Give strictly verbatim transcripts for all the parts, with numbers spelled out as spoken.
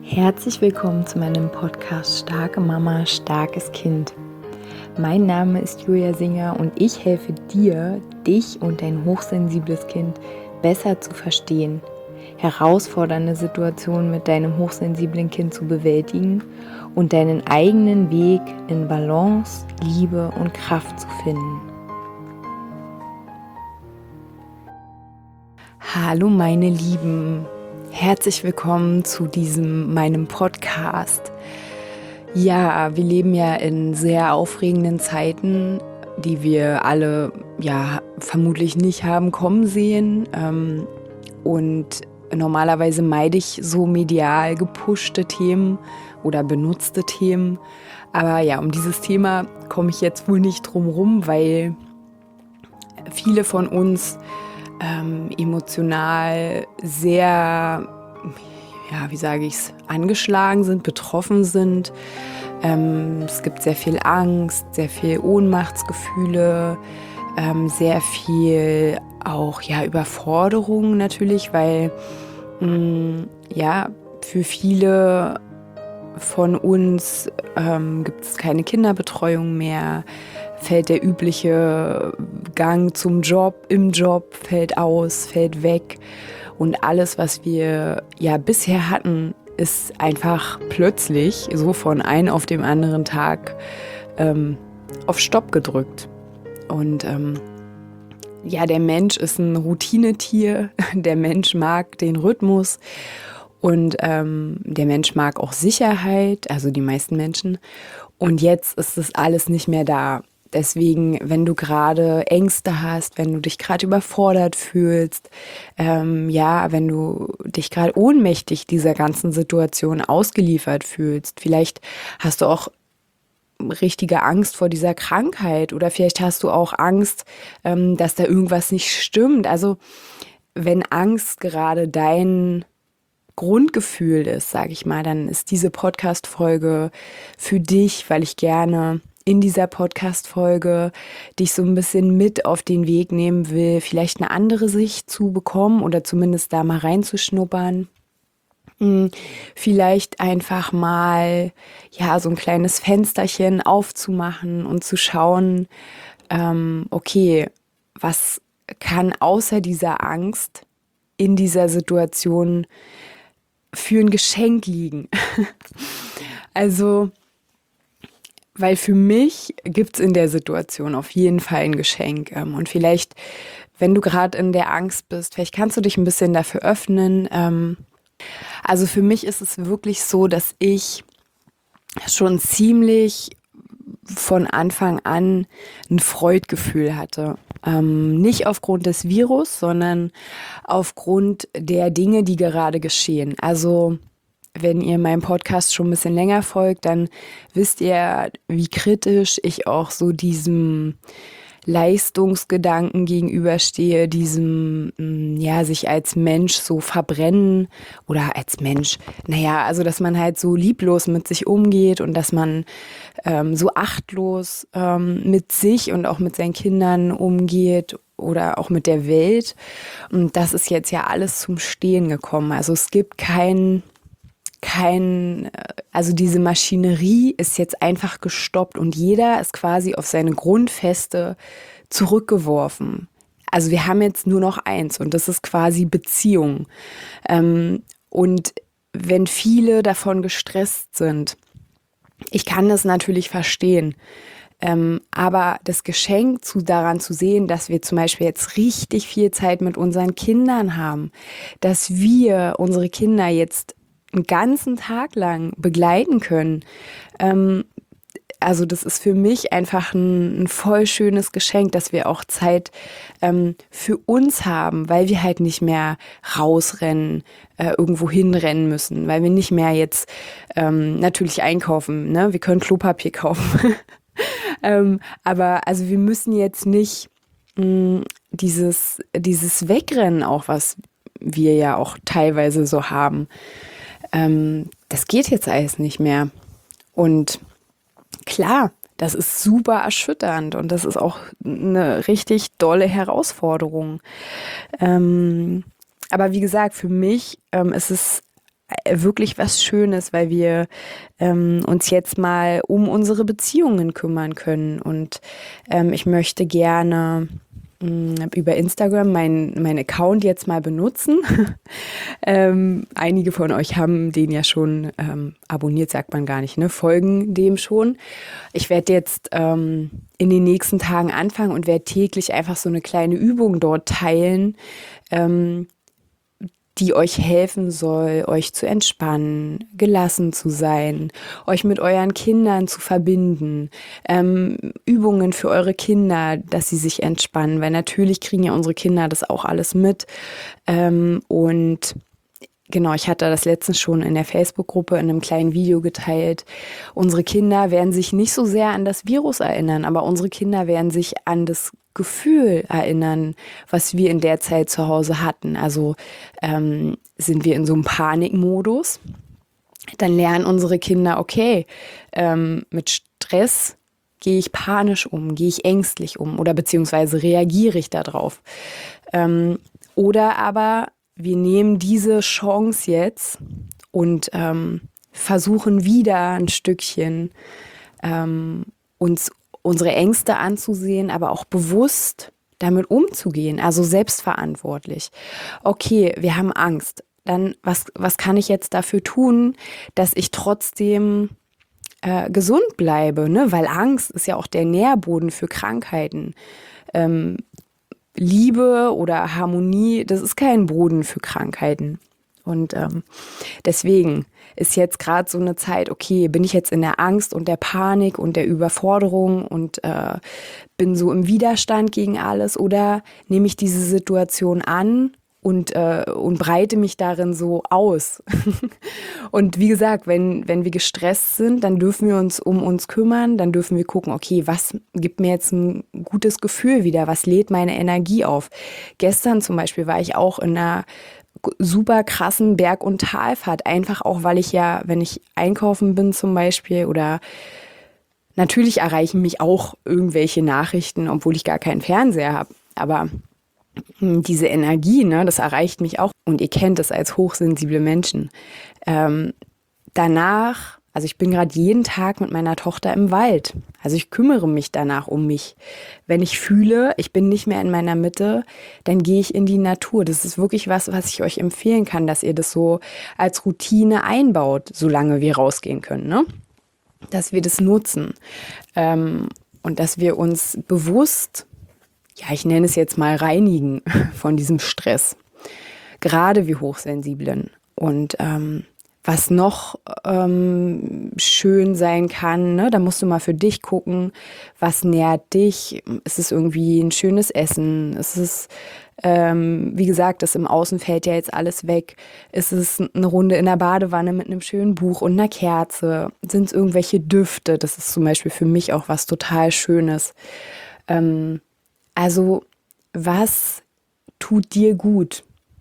Herzlich willkommen zu meinem Podcast Starke Mama, starkes Kind. Mein Name ist Julia Singer und ich helfe dir, dich und dein hochsensibles Kind besser zu verstehen, herausfordernde Situationen mit deinem hochsensiblen Kind zu bewältigen und deinen eigenen Weg in Balance, Liebe und Kraft zu finden. Hallo meine Lieben, herzlich willkommen zu diesem meinem Podcast. Ja, wir leben ja in sehr aufregenden Zeiten, die wir alle ja vermutlich nicht haben kommen sehen. Ähm, und normalerweise meide ich so medial gepushte Themen oder benutzte Themen. Aber ja, um dieses Thema komme ich jetzt wohl nicht drum rum, weil viele von uns ähm, emotional sehr, ja, wie sage ich es, angeschlagen sind, betroffen sind. Ähm, es gibt sehr viel Angst, sehr viel Ohnmachtsgefühle, ähm, sehr viel auch ja Überforderung natürlich, weil mh, ja für viele von uns ähm, gibt es keine Kinderbetreuung mehr, fällt der übliche Gang zum Job, im Job fällt aus, fällt weg und alles, was wir ja bisher hatten, ist einfach plötzlich so von einem auf dem anderen Tag ähm, auf Stopp gedrückt. Und ähm, ja, der Mensch ist ein Routinetier, der Mensch mag den Rhythmus und ähm, der Mensch mag auch Sicherheit, also die meisten Menschen. Und jetzt ist das alles nicht mehr da. Deswegen, wenn du gerade Ängste hast, wenn du dich gerade überfordert fühlst, ähm, ja, wenn du dich gerade ohnmächtig dieser ganzen Situation ausgeliefert fühlst, vielleicht hast du auch richtige Angst vor dieser Krankheit oder vielleicht hast du auch Angst, ähm, dass da irgendwas nicht stimmt. Also wenn Angst gerade dein Grundgefühl ist, sage ich mal, dann ist diese Podcast-Folge für dich, weil ich gerne in dieser Podcast-Folge dich so ein bisschen mit auf den Weg nehmen will, vielleicht eine andere Sicht zu bekommen oder zumindest da mal reinzuschnuppern. Vielleicht einfach mal ja so ein kleines Fensterchen aufzumachen und zu schauen, ähm, okay, was kann außer dieser Angst in dieser Situation für ein Geschenk liegen? Also, weil für mich gibt's in der Situation auf jeden Fall ein Geschenk. Und vielleicht, wenn du gerade in der Angst bist, vielleicht kannst du dich ein bisschen dafür öffnen. Also für mich ist es wirklich so, dass ich schon ziemlich von Anfang an ein Freudgefühl hatte. Ähm, nicht aufgrund des Virus, sondern aufgrund der Dinge, die gerade geschehen. Also wenn ihr meinem Podcast schon ein bisschen länger folgt, dann wisst ihr, wie kritisch ich auch so diesem Leistungsgedanken gegenüberstehe, diesem, ja, sich als Mensch so verbrennen oder als Mensch, naja, also dass man halt so lieblos mit sich umgeht und dass man ähm, so achtlos ähm, mit sich und auch mit seinen Kindern umgeht oder auch mit der Welt. Und das ist jetzt ja alles zum Stehen gekommen. Also es gibt kein kein, also diese Maschinerie ist jetzt einfach gestoppt und jeder ist quasi auf seine Grundfeste zurückgeworfen. Also wir haben jetzt nur noch eins und das ist quasi Beziehung. Ähm, und wenn viele davon gestresst sind, ich kann das natürlich verstehen, ähm, aber das Geschenk zu, daran zu sehen, dass wir zum Beispiel jetzt richtig viel Zeit mit unseren Kindern haben, dass wir unsere Kinder jetzt einen ganzen Tag lang begleiten können. Ähm, also das ist für mich einfach ein, ein voll schönes Geschenk, dass wir auch Zeit ähm, für uns haben, weil wir halt nicht mehr rausrennen, äh, irgendwo hinrennen müssen, weil wir nicht mehr jetzt ähm, natürlich einkaufen, ne? Wir können Klopapier kaufen. ähm, aber also wir müssen jetzt nicht mh, dieses, dieses Wegrennen auch, was wir ja auch teilweise so haben. Ähm, das geht jetzt alles nicht mehr. Und klar, das ist super erschütternd und das ist auch eine richtig dolle Herausforderung. Ähm, aber wie gesagt, für mich ähm, ist es wirklich was Schönes, weil wir ähm, uns jetzt mal um unsere Beziehungen kümmern können. Und ähm, ich möchte gerne mh, über Instagram meinen mein Account jetzt mal benutzen. ähm, einige von euch haben den ja schon ähm, abonniert, sagt man gar nicht, ne? Folgen dem schon. Ich werde jetzt ähm, in den nächsten Tagen anfangen und werde täglich einfach so eine kleine Übung dort teilen, ähm, die euch helfen soll, euch zu entspannen, gelassen zu sein, euch mit euren Kindern zu verbinden, ähm, Übungen für eure Kinder, dass sie sich entspannen, weil natürlich kriegen ja unsere Kinder das auch alles mit. Ähm, und genau, ich hatte das letztens schon in der Facebook-Gruppe in einem kleinen Video geteilt. Unsere Kinder werden sich nicht so sehr an das Virus erinnern, aber unsere Kinder werden sich an das Gefühl erinnern, was wir in der Zeit zu Hause hatten. Also ähm, sind wir in so einem Panikmodus, dann lernen unsere Kinder, okay, ähm, mit Stress gehe ich panisch um, gehe ich ängstlich um oder beziehungsweise reagiere ich darauf. Ähm, oder aber wir nehmen diese Chance jetzt und ähm, versuchen wieder ein Stückchen ähm, uns unsere Ängste anzusehen, aber auch bewusst damit umzugehen, also selbstverantwortlich. Okay, wir haben Angst. Dann, was, was kann ich jetzt dafür tun, dass ich trotzdem äh, gesund bleibe? Ne? Weil Angst ist ja auch der Nährboden für Krankheiten. Ähm, Liebe oder Harmonie, das ist kein Boden für Krankheiten. Und ähm, deswegen ist jetzt gerade so eine Zeit, okay, bin ich jetzt in der Angst und der Panik und der Überforderung und äh, bin so im Widerstand gegen alles, oder nehme ich diese Situation an und, äh, und breite mich darin so aus. Und wie gesagt, wenn, wenn wir gestresst sind, dann dürfen wir uns um uns kümmern, dann dürfen wir gucken, okay, was gibt mir jetzt ein gutes Gefühl wieder, was lädt meine Energie auf. Gestern zum Beispiel war ich auch in einer super krassen Berg- und Talfahrt, einfach auch, weil ich ja, wenn ich einkaufen bin zum Beispiel, oder natürlich erreichen mich auch irgendwelche Nachrichten, obwohl ich gar keinen Fernseher habe, aber diese Energie, ne, das erreicht mich auch, und ihr kennt es als hochsensible Menschen. Ähm, danach, also ich bin gerade jeden Tag mit meiner Tochter im Wald. Also ich kümmere mich danach um mich. Wenn ich fühle, ich bin nicht mehr in meiner Mitte, dann gehe ich in die Natur. Das ist wirklich was, was ich euch empfehlen kann, dass ihr das so als Routine einbaut, solange wir rausgehen können, ne? Dass wir das nutzen. Ähm, und dass wir uns bewusst, ja, ich nenne es jetzt mal reinigen von diesem Stress. Gerade wir Hochsensiblen. Und ähm, was noch ähm, schön sein kann, ne, da musst du mal für dich gucken, was nährt dich. Ist es irgendwie ein schönes Essen? Ist es, ähm, wie gesagt, das im Außen fällt ja jetzt alles weg. Ist es eine Runde in der Badewanne mit einem schönen Buch und einer Kerze? Sind es irgendwelche Düfte? Das ist zum Beispiel für mich auch was total Schönes. Ähm, also, was tut dir gut?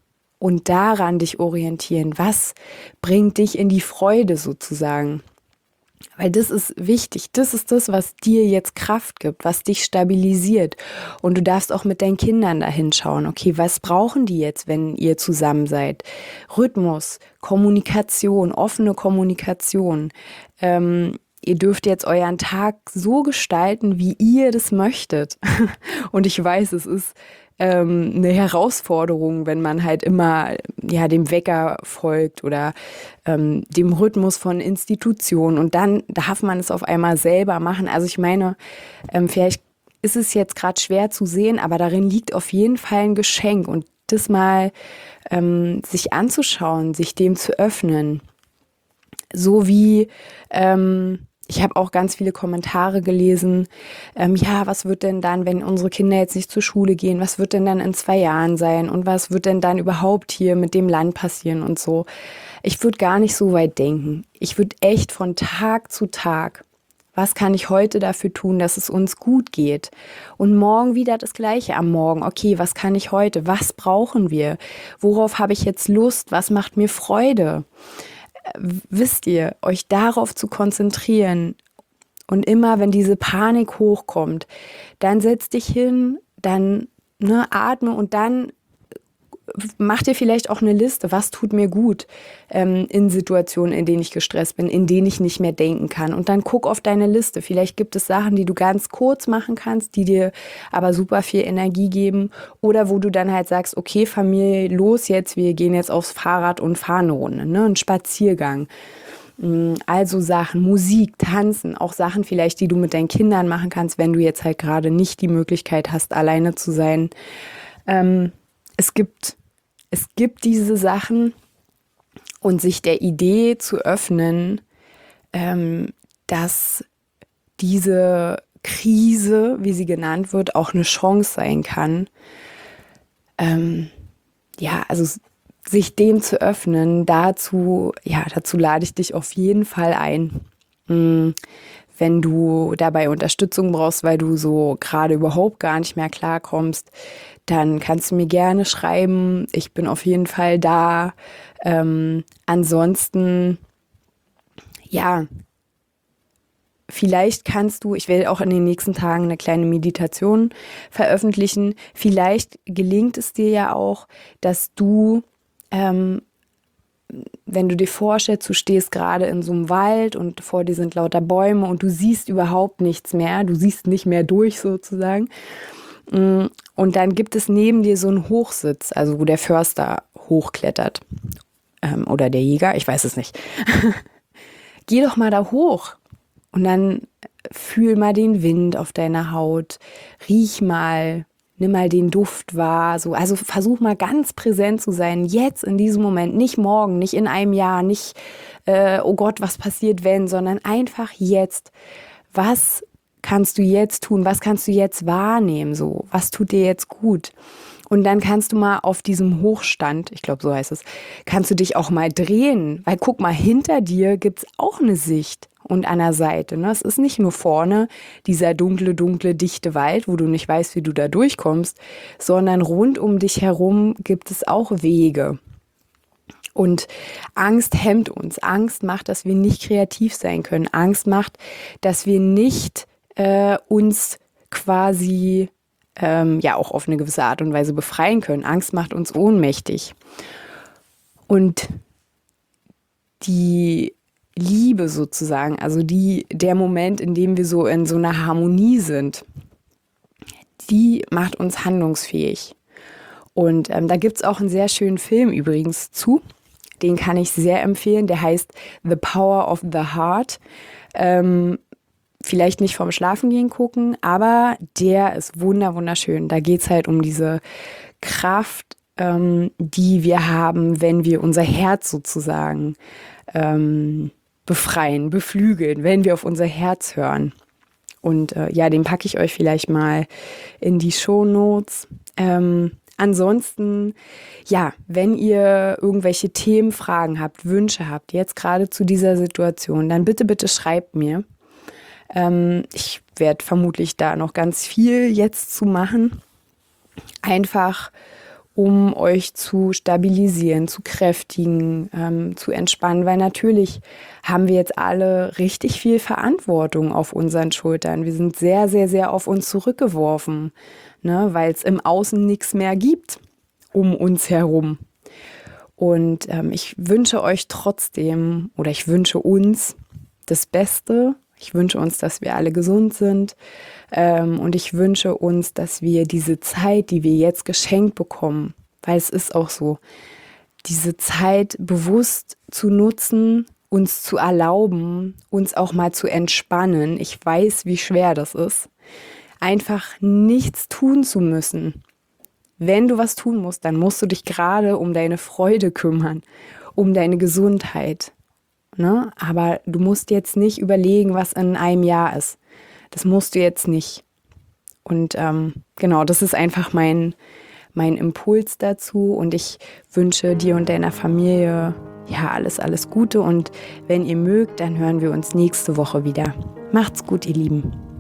Und daran dich orientieren. Was bringt dich in die Freude sozusagen? Weil das ist wichtig. Das ist das, was dir jetzt Kraft gibt, was dich stabilisiert. Und du darfst auch mit deinen Kindern dahin schauen. Okay, was brauchen die jetzt, wenn ihr zusammen seid? Rhythmus, Kommunikation, offene Kommunikation. Ähm, Ihr dürft jetzt euren Tag so gestalten, wie ihr das möchtet. Und ich weiß, es ist ähm, eine Herausforderung, wenn man halt immer ja dem Wecker folgt oder ähm, dem Rhythmus von Institutionen. Und dann darf man es auf einmal selber machen. Also ich meine, ähm, vielleicht ist es jetzt gerade schwer zu sehen, aber darin liegt auf jeden Fall ein Geschenk. Und das mal ähm, sich anzuschauen, sich dem zu öffnen. So wie ähm, ich habe auch ganz viele Kommentare gelesen, ähm, ja, was wird denn dann, wenn unsere Kinder jetzt nicht zur Schule gehen, was wird denn dann in zwei Jahren sein und was wird denn dann überhaupt hier mit dem Land passieren und so. Ich würde gar nicht so weit denken. Ich würde echt von Tag zu Tag, was kann ich heute dafür tun, dass es uns gut geht? Und morgen wieder das Gleiche am Morgen. Okay, was kann ich heute? Was brauchen wir? Worauf habe ich jetzt Lust? Was macht mir Freude? Wisst ihr, euch darauf zu konzentrieren, und immer, wenn diese Panik hochkommt, dann setz dich hin, dann ne, atme und dann mach dir vielleicht auch eine Liste, was tut mir gut ähm, in Situationen, in denen ich gestresst bin, in denen ich nicht mehr denken kann. Und dann guck auf deine Liste. Vielleicht gibt es Sachen, die du ganz kurz machen kannst, die dir aber super viel Energie geben. Oder wo du dann halt sagst, okay, Familie, los jetzt, wir gehen jetzt aufs Fahrrad und fahren eine Runde, ne? Ein Spaziergang. Also Sachen, Musik, Tanzen, auch Sachen vielleicht, die du mit deinen Kindern machen kannst, wenn du jetzt halt gerade nicht die Möglichkeit hast, alleine zu sein. Ähm, Es gibt, es gibt diese Sachen und sich der Idee zu öffnen, ähm, dass diese Krise, wie sie genannt wird, auch eine Chance sein kann. Ähm, ja, also sich dem zu öffnen, dazu, ja, dazu lade ich dich auf jeden Fall ein. Mhm. Wenn du dabei Unterstützung brauchst, weil du so gerade überhaupt gar nicht mehr klarkommst, dann kannst du mir gerne schreiben. Ich bin auf jeden Fall da. Ähm, ansonsten, ja, vielleicht kannst du, ich werde auch in den nächsten Tagen eine kleine Meditation veröffentlichen. Vielleicht gelingt es dir ja auch, dass du, ähm, wenn du dir vorstellst, du stehst gerade in so einem Wald und vor dir sind lauter Bäume und du siehst überhaupt nichts mehr, du siehst nicht mehr durch sozusagen. Und dann gibt es neben dir so einen Hochsitz, also wo der Förster hochklettert. Ähm, oder der Jäger, ich weiß es nicht. Geh doch mal da hoch und dann fühl mal den Wind auf deiner Haut, riech mal, nimm mal den Duft wahr. So. Also versuch mal ganz präsent zu sein, jetzt in diesem Moment, nicht morgen, nicht in einem Jahr, nicht, äh, oh Gott, was passiert wenn, sondern einfach jetzt. Was kannst du jetzt tun? Was kannst du jetzt wahrnehmen? So, was tut dir jetzt gut? Und dann kannst du mal auf diesem Hochstand, ich glaube, so heißt es, kannst du dich auch mal drehen. Weil guck mal, hinter dir gibt's auch eine Sicht und an der Seite. Ne? Es ist nicht nur vorne dieser dunkle, dunkle, dichte Wald, wo du nicht weißt, wie du da durchkommst, sondern rund um dich herum gibt es auch Wege. Und Angst hemmt uns. Angst macht, dass wir nicht kreativ sein können. Angst macht, dass wir nicht äh, uns quasi ähm, ja auch auf eine gewisse Art und Weise befreien können. Angst macht uns ohnmächtig. Und die Liebe sozusagen, also die, der Moment, in dem wir so in so einer Harmonie sind, die macht uns handlungsfähig. Und ähm, da gibt es auch einen sehr schönen Film übrigens zu. Den kann ich sehr empfehlen. Der heißt The Power of the Heart. Ähm, vielleicht nicht vorm Schlafengehen gucken, aber der ist wunder wunderschön. Da geht es halt um diese Kraft, ähm, die wir haben, wenn wir unser Herz sozusagen ähm, befreien, beflügeln, wenn wir auf unser Herz hören. Und äh, ja, den packe ich euch vielleicht mal in die Shownotes. Ähm, Ansonsten, ja, wenn ihr irgendwelche Themen, Fragen habt, Wünsche habt, jetzt gerade zu dieser Situation, dann bitte, bitte schreibt mir. Ähm, ich werde vermutlich da noch ganz viel jetzt zu machen. Einfach, um euch zu stabilisieren, zu kräftigen, ähm, zu entspannen, weil natürlich haben wir jetzt alle richtig viel Verantwortung auf unseren Schultern. Wir sind sehr, sehr, sehr auf uns zurückgeworfen, ne, weil es im Außen nichts mehr gibt um uns herum. Und ähm, ich wünsche euch trotzdem, oder ich wünsche uns das Beste. Ich wünsche uns, dass wir alle gesund sind. Ähm, und ich wünsche uns, dass wir diese Zeit, die wir jetzt geschenkt bekommen, weil es ist auch so, diese Zeit bewusst zu nutzen, uns zu erlauben, uns auch mal zu entspannen. Ich weiß, wie schwer das ist. Einfach nichts tun zu müssen. Wenn du was tun musst, dann musst du dich gerade um deine Freude kümmern, um deine Gesundheit. Ne? Aber du musst jetzt nicht überlegen, was in einem Jahr ist. Das musst du jetzt nicht. Und ähm, genau, das ist einfach mein, mein Impuls dazu. Und ich wünsche dir und deiner Familie ja alles, alles Gute. Und wenn ihr mögt, dann hören wir uns nächste Woche wieder. Macht's gut, ihr Lieben.